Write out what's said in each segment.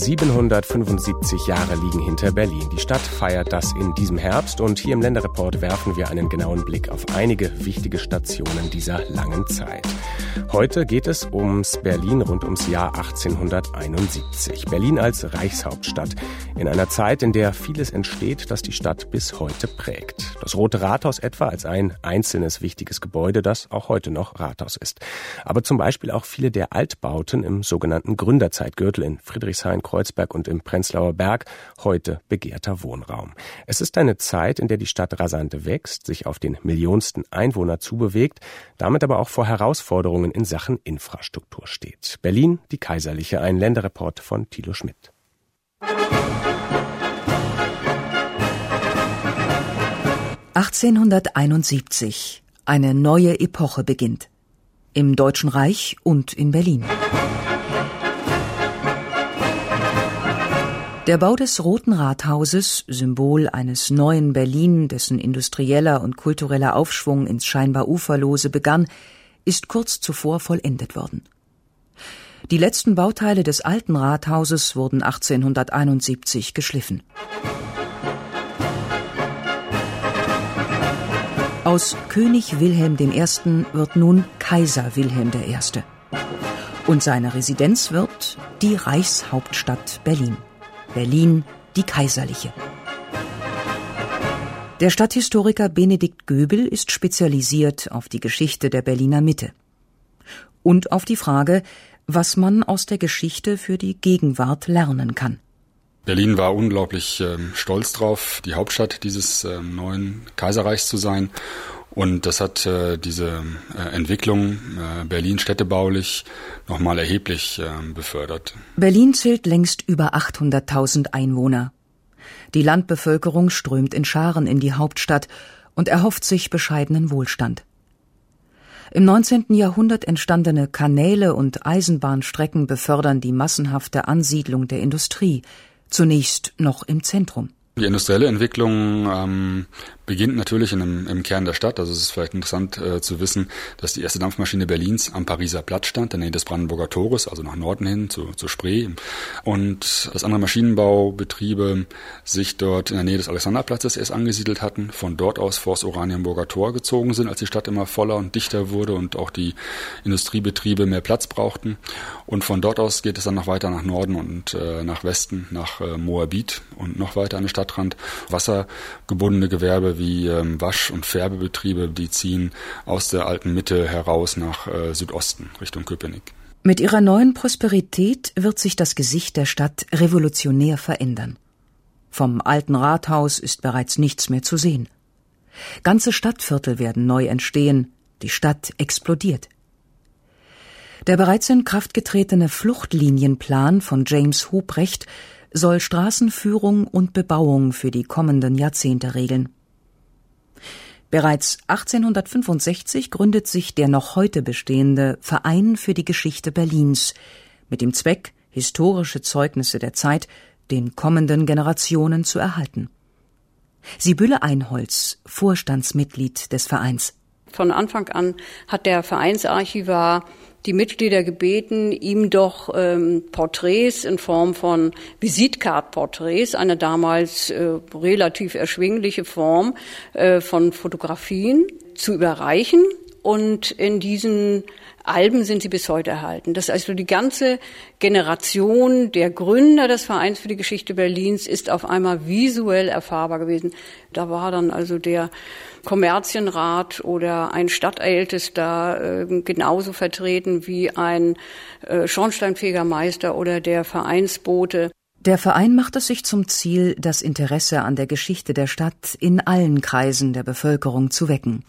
775 Jahre liegen hinter Berlin. Die Stadt feiert das in diesem Herbst und hier im Länderreport werfen wir einen genauen Blick auf einige wichtige Stationen dieser langen Zeit. Heute geht es ums Berlin rund ums Jahr 1871. Berlin als Reichshauptstadt in einer Zeit, in der vieles entsteht, das die Stadt bis heute prägt. Das Rote Rathaus etwa als ein einzelnes wichtiges Gebäude, das auch heute noch Rathaus ist. Aber zum Beispiel auch viele der Altbauten im sogenannten Gründerzeitgürtel in Friedrichshain, Kreuzberg und im Prenzlauer Berg, heute begehrter Wohnraum. Es ist eine Zeit, in der die Stadt rasant wächst, sich auf den millionsten Einwohner zubewegt, damit aber auch vor Herausforderungen in Sachen Infrastruktur steht. Berlin, die Kaiserliche, ein Länderreport von Thilo Schmidt. (1871). Eine neue Epoche beginnt. Im Deutschen Reich und in Berlin. Der Bau des Roten Rathauses, Symbol eines neuen Berlin, dessen industrieller und kultureller Aufschwung ins scheinbar Uferlose begann, ist kurz zuvor vollendet worden. Die letzten Bauteile des alten Rathauses wurden 1871 geschliffen. Aus König Wilhelm I. wird nun Kaiser Wilhelm I. Und seine Residenz wird die Reichshauptstadt Berlin. Berlin, die Kaiserliche. Der Stadthistoriker Benedikt Göbel ist spezialisiert auf die Geschichte der Berliner Mitte. Und auf die Frage, was man aus der Geschichte für die Gegenwart lernen kann. Berlin war unglaublich stolz drauf, die Hauptstadt dieses neuen Kaiserreichs zu sein. Und das hat diese Entwicklung Berlin städtebaulich nochmal erheblich befördert. Berlin zählt längst über 800.000 Einwohner. Die Landbevölkerung strömt in Scharen in die Hauptstadt und erhofft sich bescheidenen Wohlstand. Im 19. Jahrhundert entstandene Kanäle und Eisenbahnstrecken befördern die massenhafte Ansiedlung der Industrie, zunächst noch im Zentrum. Die industrielle Entwicklung beginnt natürlich im Kern der Stadt. Also es ist vielleicht interessant zu wissen, dass die erste Dampfmaschine Berlins am Pariser Platz stand, in der Nähe des Brandenburger Tores, also nach Norden hin zu Spree. Und dass andere Maschinenbaubetriebe sich dort in der Nähe des Alexanderplatzes erst angesiedelt hatten, von dort aus vors Oranienburger Tor gezogen sind, als die Stadt immer voller und dichter wurde und auch die Industriebetriebe mehr Platz brauchten. Und von dort aus geht es dann noch weiter nach Norden und nach Westen, nach Moabit und noch weiter an den Stadtrand. Wassergebundene Gewerbe wie Wasch- und Färbebetriebe, die ziehen aus der alten Mitte heraus nach Südosten, Richtung Köpenick. Mit ihrer neuen Prosperität wird sich das Gesicht der Stadt revolutionär verändern. Vom alten Rathaus ist bereits nichts mehr zu sehen. Ganze Stadtviertel werden neu entstehen, die Stadt explodiert. Der bereits in Kraft getretene Fluchtlinienplan von James Hobrecht soll Straßenführung und Bebauung für die kommenden Jahrzehnte regeln. Bereits 1865 gründet sich der noch heute bestehende Verein für die Geschichte Berlins mit dem Zweck, historische Zeugnisse der Zeit den kommenden Generationen zu erhalten. Sibylle Einholz, Vorstandsmitglied des Vereins. Von Anfang an hat der Vereinsarchivar die Mitglieder gebeten, ihm doch Porträts in Form von Visitcard-Porträts, eine damals relativ erschwingliche Form von Fotografien, zu überreichen. Und in diesen Alben sind sie bis heute erhalten. Das heißt, also die ganze Generation der Gründer des Vereins für die Geschichte Berlins ist auf einmal visuell erfahrbar gewesen. Da war dann also der Kommerzienrat oder ein Stadtältester genauso vertreten wie ein Schornsteinfegermeister oder der Vereinsbote. Der Verein macht es sich zum Ziel, das Interesse an der Geschichte der Stadt in allen Kreisen der Bevölkerung zu wecken.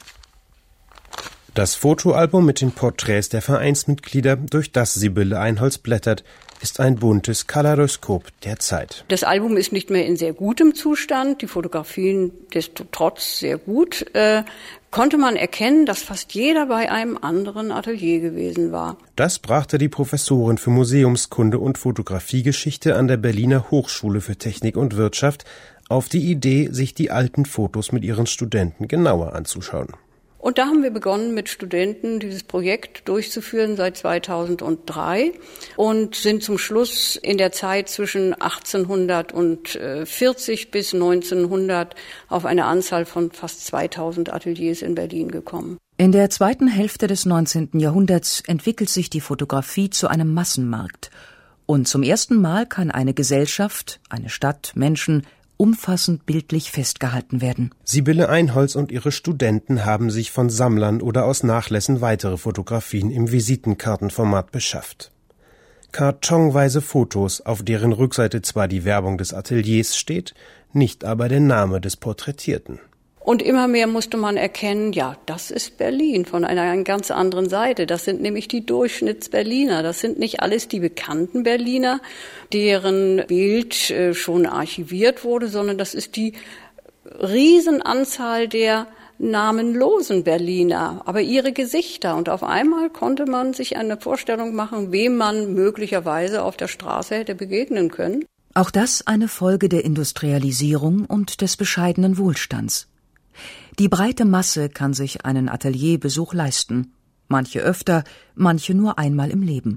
Das Fotoalbum mit den Porträts der Vereinsmitglieder, durch das Sibylle Einholz blättert, ist ein buntes Kaleidoskop der Zeit. Das Album ist nicht mehr in sehr gutem Zustand, die Fotografien desto trotz sehr gut. Konnte man erkennen, dass fast jeder bei einem anderen Atelier gewesen war. Das brachte die Professorin für Museumskunde und Fotografiegeschichte an der Berliner Hochschule für Technik und Wirtschaft auf die Idee, sich die alten Fotos mit ihren Studenten genauer anzuschauen. Und da haben wir begonnen, mit Studenten dieses Projekt durchzuführen seit 2003 und sind zum Schluss in der Zeit zwischen 1840 bis 1900 auf eine Anzahl von fast 2000 Ateliers in Berlin gekommen. In der zweiten Hälfte des 19. Jahrhunderts entwickelt sich die Fotografie zu einem Massenmarkt. Und zum ersten Mal kann eine Gesellschaft, eine Stadt, Menschen umfassend bildlich festgehalten werden. Sibylle Einholz und ihre Studenten haben sich von Sammlern oder aus Nachlässen weitere Fotografien im Visitenkartenformat beschafft. Kartonweise Fotos, auf deren Rückseite zwar die Werbung des Ateliers steht, nicht aber der Name des Porträtierten. Und immer mehr musste man erkennen, ja, das ist Berlin von einer ganz anderen Seite. Das sind nämlich die Durchschnittsberliner. Das sind nicht alles die bekannten Berliner, deren Bild schon archiviert wurde, sondern das ist die Riesenanzahl der namenlosen Berliner, aber ihre Gesichter. Und auf einmal konnte man sich eine Vorstellung machen, wem man möglicherweise auf der Straße hätte begegnen können. Auch das eine Folge der Industrialisierung und des bescheidenen Wohlstands. Die breite Masse kann sich einen Atelierbesuch leisten, manche öfter, manche nur einmal im Leben.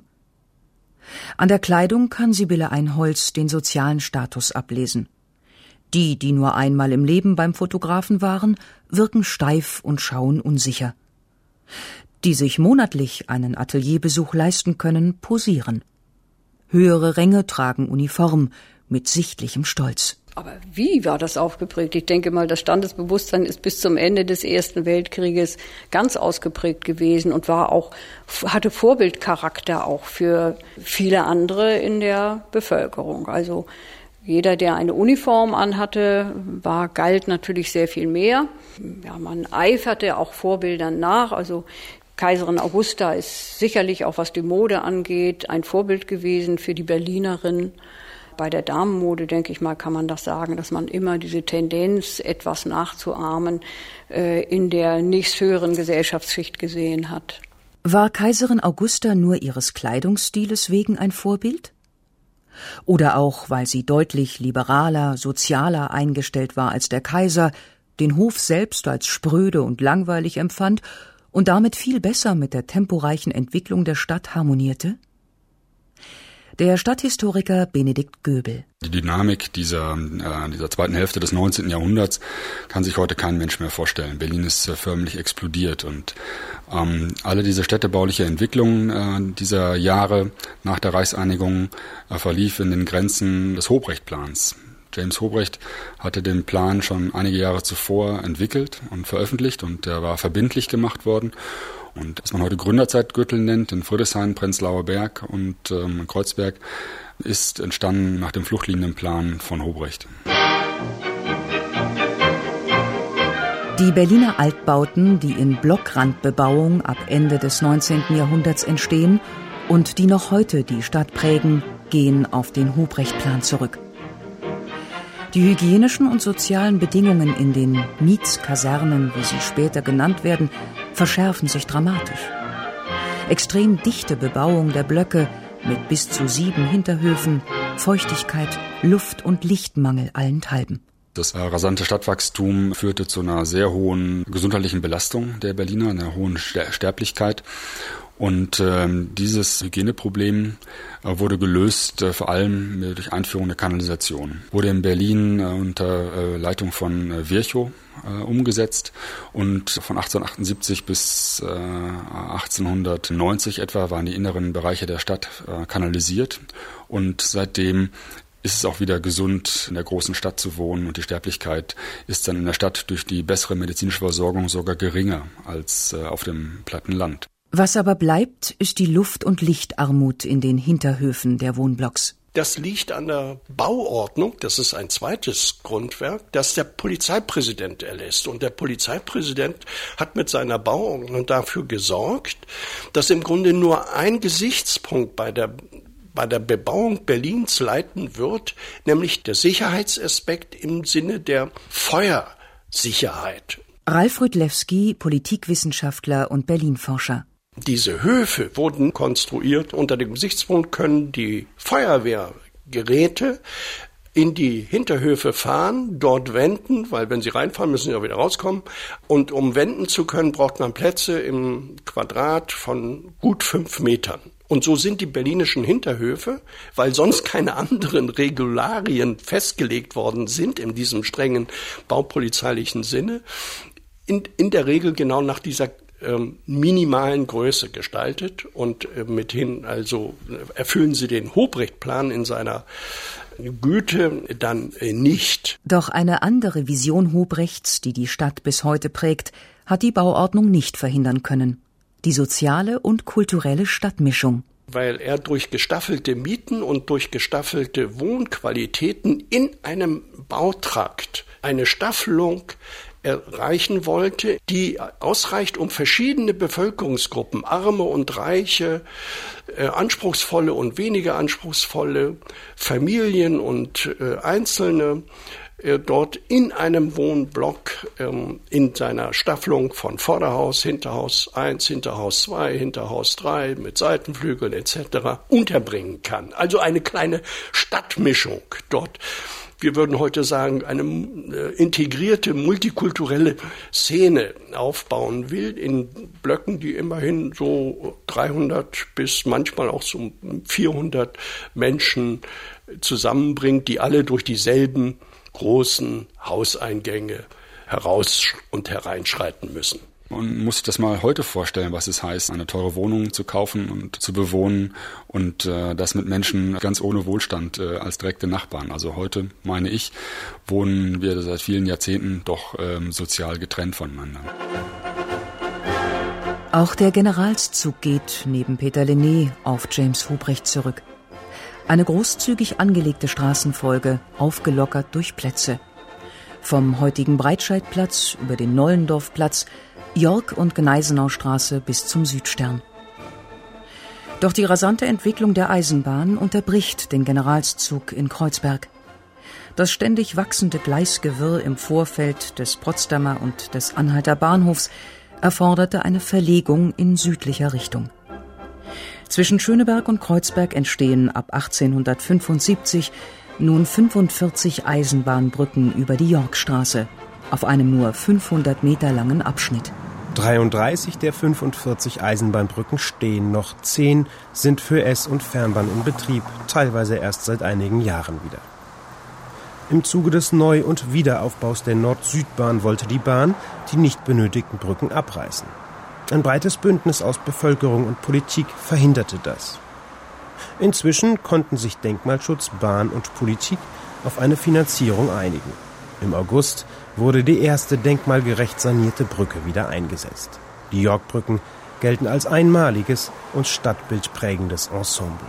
An der Kleidung kann Sibylle Einholz den sozialen Status ablesen. Die, die nur einmal im Leben beim Fotografen waren, wirken steif und schauen unsicher. Die sich monatlich einen Atelierbesuch leisten können, posieren. Höhere Ränge tragen Uniform mit sichtlichem Stolz. Aber wie war das aufgeprägt? Ich denke mal, das Standesbewusstsein ist bis zum Ende des Ersten Weltkrieges ganz ausgeprägt gewesen und hatte Vorbildcharakter auch für viele andere in der Bevölkerung. Also jeder, der eine Uniform anhatte, galt natürlich sehr viel mehr. Ja, man eiferte auch Vorbildern nach. Also Kaiserin Augusta ist sicherlich auch, was die Mode angeht, ein Vorbild gewesen für die Berlinerin. Bei der Damenmode, denke ich mal, kann man das sagen, dass man immer diese Tendenz, etwas nachzuahmen, in der nächsthöheren Gesellschaftsschicht gesehen hat. War Kaiserin Augusta nur ihres Kleidungsstiles wegen ein Vorbild? Oder auch, weil sie deutlich liberaler, sozialer eingestellt war als der Kaiser, den Hof selbst als spröde und langweilig empfand und damit viel besser mit der temporeichen Entwicklung der Stadt harmonierte? Der Stadthistoriker Benedikt Göbel. Die Dynamik dieser zweiten Hälfte des 19. Jahrhunderts kann sich heute kein Mensch mehr vorstellen. Berlin ist förmlich explodiert und alle diese städtebauliche Entwicklung dieser Jahre nach der Reichseinigung verlief in den Grenzen des Hobrecht-Plans. James Hobrecht hatte den Plan schon einige Jahre zuvor entwickelt und veröffentlicht und der war verbindlich gemacht worden. Und was man heute Gründerzeitgürtel nennt, in Friedrichshain, Prenzlauer Berg und Kreuzberg, ist entstanden nach dem Fluchtlinienplan von Hobrecht. Die Berliner Altbauten, die in Blockrandbebauung ab Ende des 19. Jahrhunderts entstehen und die noch heute die Stadt prägen, gehen auf den Hobrecht-Plan zurück. Die hygienischen und sozialen Bedingungen in den Mietskasernen, wie sie später genannt werden, verschärfen sich dramatisch. Extrem dichte Bebauung der Blöcke mit bis zu 7 Hinterhöfen, Feuchtigkeit, Luft- und Lichtmangel allenthalben. Das rasante Stadtwachstum führte zu einer sehr hohen gesundheitlichen Belastung der Berliner, einer hohen Sterblichkeit. Und dieses Hygieneproblem wurde gelöst, vor allem durch Einführung der Kanalisation. Wurde in Berlin unter Leitung von Virchow umgesetzt und von 1878 bis 1890 etwa waren die inneren Bereiche der Stadt kanalisiert. Und seitdem ist es auch wieder gesund, in der großen Stadt zu wohnen und die Sterblichkeit ist dann in der Stadt durch die bessere medizinische Versorgung sogar geringer als auf dem platten Land. Was aber bleibt, ist die Luft- und Lichtarmut in den Hinterhöfen der Wohnblocks. Das liegt an der Bauordnung, das ist ein zweites Grundwerk, das der Polizeipräsident erlässt. Und der Polizeipräsident hat mit seiner Bauordnung dafür gesorgt, dass im Grunde nur ein Gesichtspunkt bei der Bebauung Berlins leiten wird, nämlich der Sicherheitsaspekt im Sinne der Feuersicherheit. Ralf Rydlewski, Politikwissenschaftler und Berlin-Forscher. Diese Höfe wurden konstruiert unter dem Gesichtspunkt, können die Feuerwehrgeräte in die Hinterhöfe fahren, dort wenden, weil wenn sie reinfahren, müssen sie auch wieder rauskommen. Und um wenden zu können, braucht man Plätze im Quadrat von gut 5 Metern. Und so sind die berlinischen Hinterhöfe, weil sonst keine anderen Regularien festgelegt worden sind in diesem strengen baupolizeilichen Sinne, in der Regel genau nach dieser minimalen Größe gestaltet und mithin also erfüllen sie den Hobrecht-Plan in seiner Güte dann nicht. Doch eine andere Vision Hobrechts, die die Stadt bis heute prägt, hat die Bauordnung nicht verhindern können. Die soziale und kulturelle Stadtmischung. Weil er durch gestaffelte Mieten und durch gestaffelte Wohnqualitäten in einem Bautrakt eine Staffelung erreichen wollte, die ausreicht, um verschiedene Bevölkerungsgruppen, Arme und Reiche, anspruchsvolle und weniger anspruchsvolle, Familien und Einzelne, dort in einem Wohnblock in seiner Staffelung von Vorderhaus, Hinterhaus 1, Hinterhaus 2, Hinterhaus 3 mit Seitenflügeln etc. unterbringen kann. Also eine kleine Stadtmischung dort. Wir würden heute sagen, eine integrierte, multikulturelle Szene aufbauen will, in Blöcken, die immerhin so 300 bis manchmal auch so 400 Menschen zusammenbringt, die alle durch dieselben großen Hauseingänge heraus und hereinschreiten müssen. Man muss sich das mal heute vorstellen, was es heißt, eine teure Wohnung zu kaufen und zu bewohnen und das mit Menschen ganz ohne Wohlstand als direkte Nachbarn. Also heute, meine ich, wohnen wir seit vielen Jahrzehnten doch sozial getrennt voneinander. Auch der Generalszug geht neben Peter Lenné auf James Hobrecht zurück. Eine großzügig angelegte Straßenfolge, aufgelockert durch Plätze. Vom heutigen Breitscheidplatz über den Nollendorfplatz, Yorck- und Gneisenaustraße bis zum Südstern. Doch die rasante Entwicklung der Eisenbahn unterbricht den Generalszug in Kreuzberg. Das ständig wachsende Gleisgewirr im Vorfeld des Potsdamer und des Anhalter Bahnhofs erforderte eine Verlegung in südlicher Richtung. Zwischen Schöneberg und Kreuzberg entstehen ab 1875 nun 45 Eisenbahnbrücken über die Yorckstraße auf einem nur 500 Meter langen Abschnitt. 33 der 45 Eisenbahnbrücken stehen noch, 10 sind für S- und Fernbahn in Betrieb, teilweise erst seit einigen Jahren wieder. Im Zuge des Neu- und Wiederaufbaus der Nord-Süd-Bahn wollte die Bahn die nicht benötigten Brücken abreißen. Ein breites Bündnis aus Bevölkerung und Politik verhinderte das. Inzwischen konnten sich Denkmalschutz, Bahn und Politik auf eine Finanzierung einigen. Im August wurde die erste denkmalgerecht sanierte Brücke wieder eingesetzt. Die Yorckbrücken gelten als einmaliges und stadtbildprägendes Ensemble.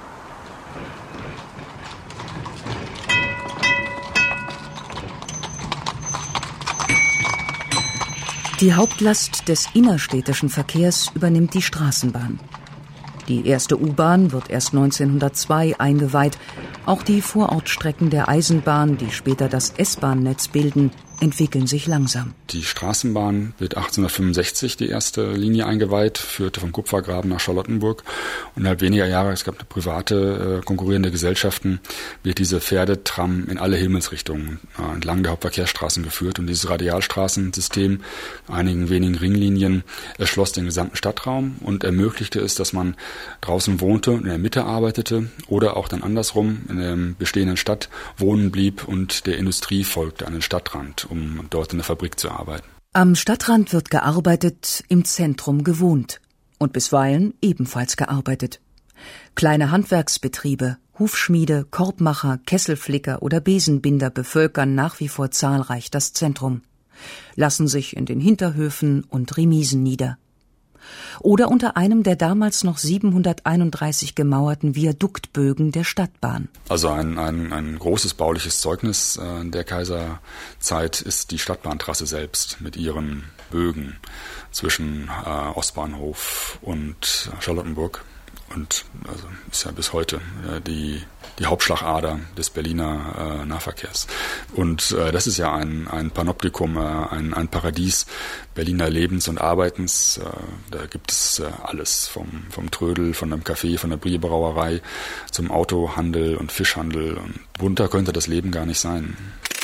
Die Hauptlast des innerstädtischen Verkehrs übernimmt die Straßenbahn. Die erste U-Bahn wird erst 1902 eingeweiht. Auch die Vorortstrecken der Eisenbahn, die später das S-Bahn-Netz bilden, entwickeln sich langsam. Die Straßenbahn wird 1865 die erste Linie eingeweiht, führte vom Kupfergraben nach Charlottenburg. Und innerhalb weniger Jahre, es gab private konkurrierende Gesellschaften, wird diese Pferdetram in alle Himmelsrichtungen entlang der Hauptverkehrsstraßen geführt. Und dieses Radialstraßensystem, einigen wenigen Ringlinien, erschloss den gesamten Stadtraum und ermöglichte es, dass man draußen wohnte und in der Mitte arbeitete oder auch dann andersrum in der bestehenden Stadt wohnen blieb und der Industrie folgte an den Stadtrand, um dort in der Fabrik zu arbeiten. Am Stadtrand wird gearbeitet, im Zentrum gewohnt und bisweilen ebenfalls gearbeitet. Kleine Handwerksbetriebe, Hufschmiede, Korbmacher, Kesselflicker oder Besenbinder bevölkern nach wie vor zahlreich das Zentrum, lassen sich in den Hinterhöfen und Remisen nieder. Oder unter einem der damals noch 731 gemauerten Viaduktbögen der Stadtbahn. Also ein großes bauliches Zeugnis der Kaiserzeit ist die Stadtbahntrasse selbst mit ihren Bögen zwischen Ostbahnhof und Charlottenburg. und also ist ja bis heute die Hauptschlagader des Berliner Nahverkehrs. Und das ist ja ein Panoptikum, ein Paradies Berliner Lebens und Arbeitens. Da gibt es alles, vom Trödel, von einem Café, von der Bierbrauerei zum Autohandel und Fischhandel. Und bunter könnte das Leben gar nicht sein.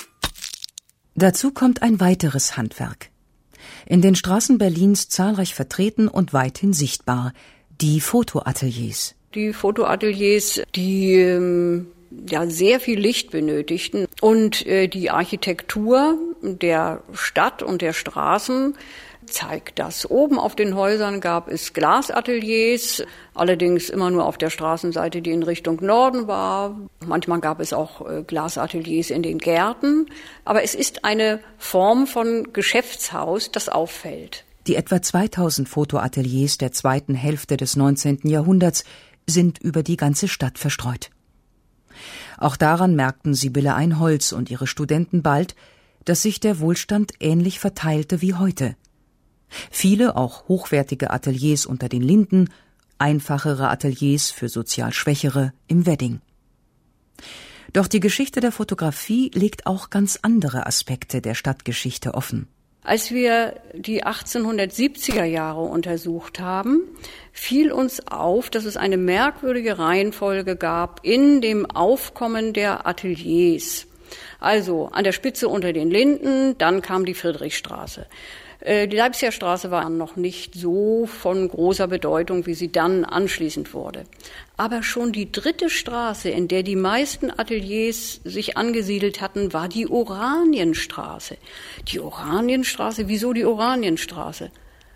Dazu kommt ein weiteres Handwerk. In den Straßen Berlins zahlreich vertreten und weithin sichtbar: die Fotoateliers. Die Fotoateliers, die sehr viel Licht benötigten und die Architektur der Stadt und der Straßen zeigt das. Oben auf den Häusern gab es Glasateliers, allerdings immer nur auf der Straßenseite, die in Richtung Norden war. Manchmal gab es auch Glasateliers in den Gärten. Aber es ist eine Form von Geschäftshaus, das auffällt. Die etwa 2000 Fotoateliers der zweiten Hälfte des 19. Jahrhunderts sind über die ganze Stadt verstreut. Auch daran merkten Sibylle Einholz und ihre Studenten bald, dass sich der Wohlstand ähnlich verteilte wie heute. Viele, auch hochwertige Ateliers unter den Linden, einfachere Ateliers für sozial Schwächere im Wedding. Doch die Geschichte der Fotografie legt auch ganz andere Aspekte der Stadtgeschichte offen. Als wir die 1870er Jahre untersucht haben, fiel uns auf, dass es eine merkwürdige Reihenfolge gab in dem Aufkommen der Ateliers. Also an der Spitze unter den Linden, dann kam die Friedrichstraße. Die Leipziger Straße war noch nicht so von großer Bedeutung, wie sie dann anschließend wurde. Aber schon die dritte Straße, in der die meisten Ateliers sich angesiedelt hatten, war die Oranienstraße. Die Oranienstraße, wieso die Oranienstraße?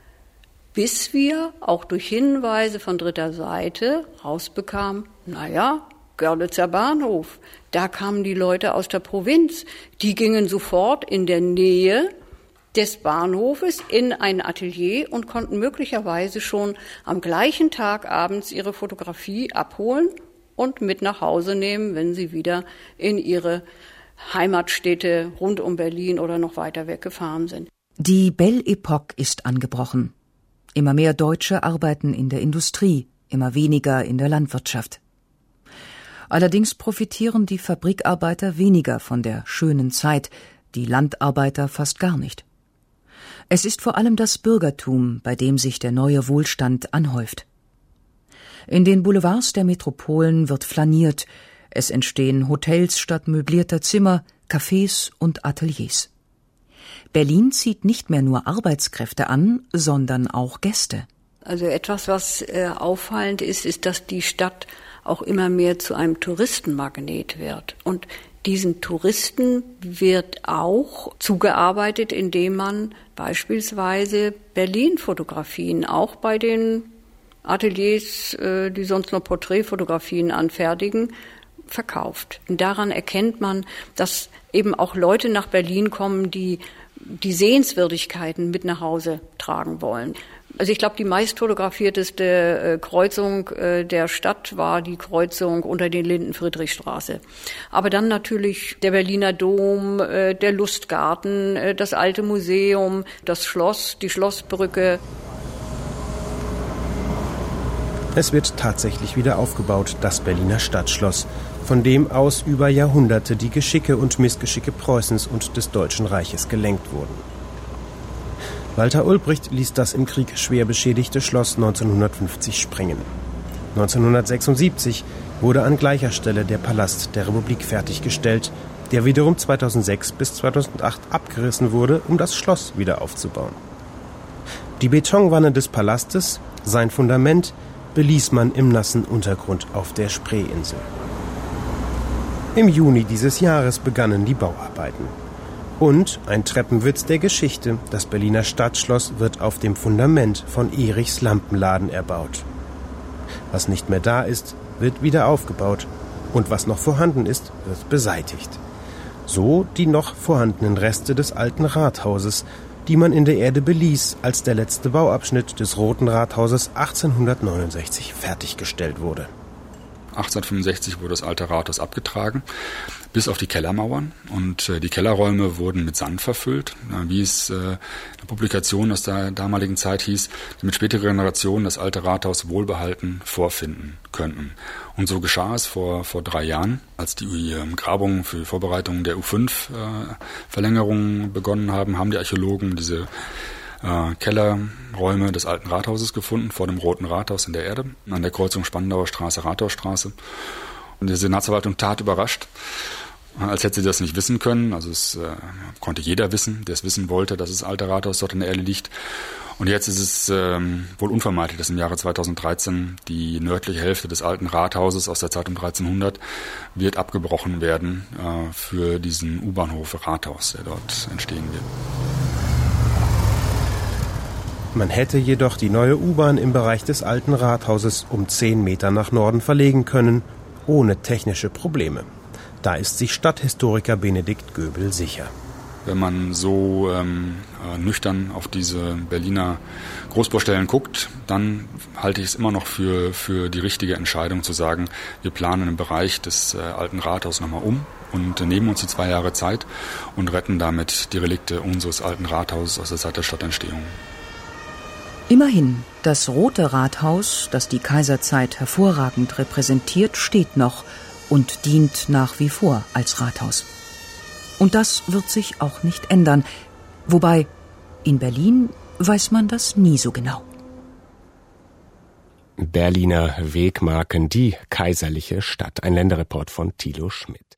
Bis wir auch durch Hinweise von dritter Seite rausbekamen, Görlitzer Bahnhof, da kamen die Leute aus der Provinz, die gingen sofort in der Nähe des Bahnhofes in ein Atelier und konnten möglicherweise schon am gleichen Tag abends ihre Fotografie abholen und mit nach Hause nehmen, wenn sie wieder in ihre Heimatstädte rund um Berlin oder noch weiter weg gefahren sind. Die Belle Epoque ist angebrochen. Immer mehr Deutsche arbeiten in der Industrie, immer weniger in der Landwirtschaft. Allerdings profitieren die Fabrikarbeiter weniger von der schönen Zeit, die Landarbeiter fast gar nicht. Es ist vor allem das Bürgertum, bei dem sich der neue Wohlstand anhäuft. In den Boulevards der Metropolen wird flaniert, es entstehen Hotels statt möblierter Zimmer, Cafés und Ateliers. Berlin zieht nicht mehr nur Arbeitskräfte an, sondern auch Gäste. Also etwas, was auffallend ist, dass die Stadt auch immer mehr zu einem Touristenmagnet wird. Und diesen Touristen wird auch zugearbeitet, indem man beispielsweise Berlin-Fotografien auch bei den Ateliers, die sonst nur Porträtfotografien anfertigen, verkauft. Und daran erkennt man, dass eben auch Leute nach Berlin kommen, die die Sehenswürdigkeiten mit nach Hause tragen wollen. Also ich glaube, die meistfotografierteste Kreuzung der Stadt war die Kreuzung unter den Linden Friedrichstraße. Aber dann natürlich der Berliner Dom, der Lustgarten, das Alte Museum, das Schloss, die Schlossbrücke. Es wird tatsächlich wieder aufgebaut, das Berliner Stadtschloss, von dem aus über Jahrhunderte die Geschicke und Missgeschicke Preußens und des Deutschen Reiches gelenkt wurden. Walter Ulbricht ließ das im Krieg schwer beschädigte Schloss 1950 sprengen. 1976 wurde an gleicher Stelle der Palast der Republik fertiggestellt, der wiederum 2006 bis 2008 abgerissen wurde, um das Schloss wieder aufzubauen. Die Betonwanne des Palastes, sein Fundament, beließ man im nassen Untergrund auf der Spreeinsel. Im Juni dieses Jahres begannen die Bauarbeiten. Und ein Treppenwitz der Geschichte, das Berliner Stadtschloss wird auf dem Fundament von Erichs Lampenladen erbaut. Was nicht mehr da ist, wird wieder aufgebaut. Und was noch vorhanden ist, wird beseitigt. So die noch vorhandenen Reste des alten Rathauses, die man in der Erde beließ, als der letzte Bauabschnitt des Roten Rathauses 1869 fertiggestellt wurde. 1865 wurde das alte Rathaus abgetragen, bis auf die Kellermauern. Und die Kellerräume wurden mit Sand verfüllt, wie es in der Publikation aus der damaligen Zeit hieß, damit spätere Generationen das alte Rathaus wohlbehalten vorfinden könnten. Und so geschah es vor 3 Jahren, als die Grabungen für die Vorbereitung der U5-Verlängerung begonnen haben die Archäologen diese Kellerräume des alten Rathauses gefunden, vor dem Roten Rathaus in der Erde, an der Kreuzung Spandauer Straße, Rathausstraße. Und die Senatsverwaltung tat überrascht, als hätte sie das nicht wissen können. Also es konnte jeder wissen, der es wissen wollte, dass das alte Rathaus dort in der Erde liegt. Und jetzt ist es wohl unvermeidlich, dass im Jahre 2013 die nördliche Hälfte des alten Rathauses aus der Zeit um 1300 wird abgebrochen werden für diesen U-Bahnhof Rathaus, der dort entstehen wird. Man hätte jedoch die neue U-Bahn im Bereich des alten Rathauses um 10 Meter nach Norden verlegen können, ohne technische Probleme. Da ist sich Stadthistoriker Benedikt Göbel sicher. Wenn man so nüchtern auf diese Berliner Großbaustellen guckt, dann halte ich es immer noch für die richtige Entscheidung zu sagen, wir planen im Bereich des alten Rathauses nochmal um und nehmen uns die 2 Jahre Zeit und retten damit die Relikte unseres alten Rathauses aus der Zeit der Stadtentstehung. Immerhin, das Rote Rathaus, das die Kaiserzeit hervorragend repräsentiert, steht noch und dient nach wie vor als Rathaus. Und das wird sich auch nicht ändern. Wobei, in Berlin weiß man das nie so genau. Berliner Wegmarken, die kaiserliche Stadt. Ein Länderreport von Thilo Schmidt.